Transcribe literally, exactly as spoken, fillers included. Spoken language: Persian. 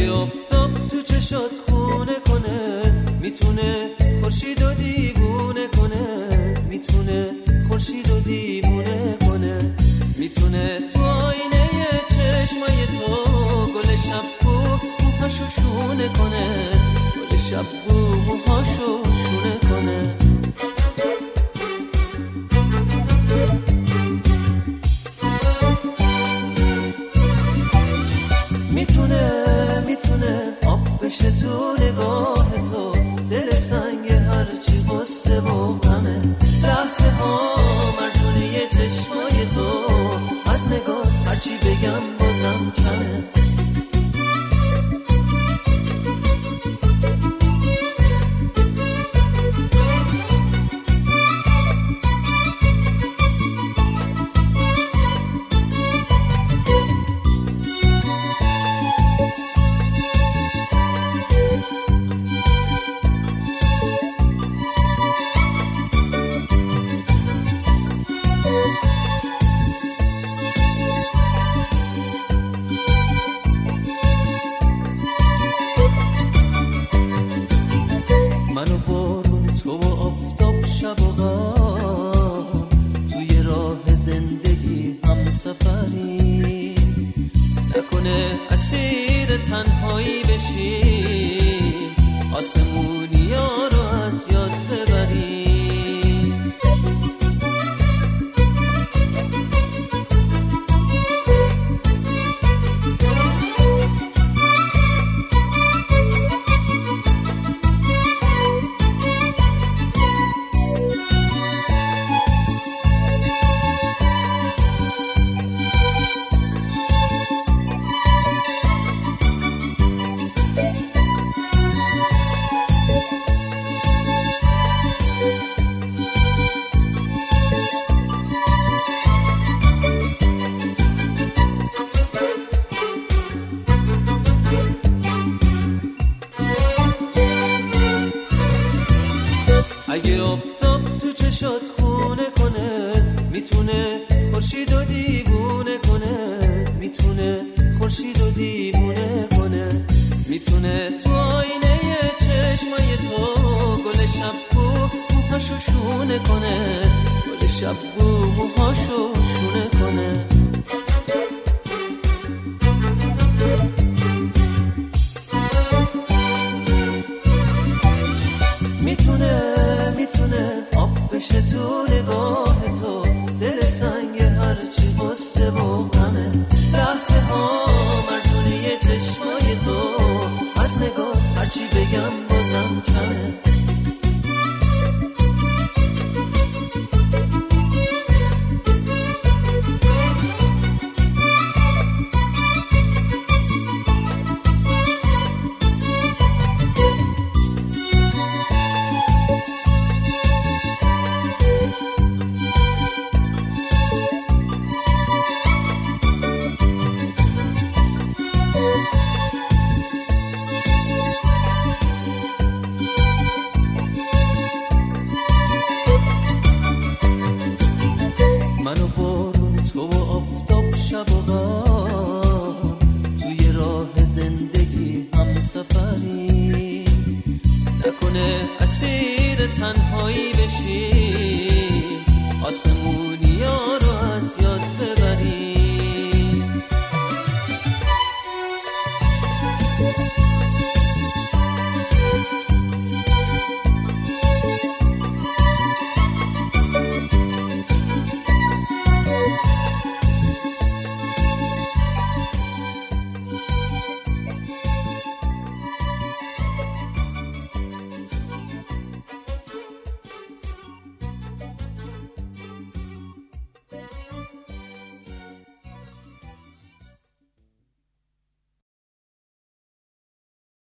اگه آفتاب تو چشات خونه کنه، میتونه خورشید و دیوونه کنه، میتونه خورشید و دیوونه کنه، میتونه تو آینه چشمای تو گل شبو موهاشو شونه کنه، گل شبو موهاشو شونه کنه. میتونه میتونه آب بشه تو نگاه تو، دل سنگ هرچی غصه و غمه، لحظه ها مرزونه چشمای تو، از نگاه هرچی بگم بازم کمه. من و بارون، تو و آفتاب، شب و غم، توی راه زندگی هم سفری، نکنه اسیر تنهایی بشی، آسمونیا رو از یاد ببری. اگه آفتاب تو چشات خونه کنه، میتونه خورشید و دیوونه کنه، میتونه خورشید و دیوونه کنه، میتونه تو آینه چشمای تو گل شبو موهاشو شونه کنه، گل شبو موهاشو شونه کنه. میتونه میتونه آب بشه تو نگاه تو، دل سنگ هرچی غصه و غمه، لحظه ها مرزونه چشمای تو، از نگاه هرچی بگم بازم کمه. من و بارون، تو و آفتاب، شب و غم، توی راه زندگی هم سفری، نکنه اسیر تنهایی بشی، آسمون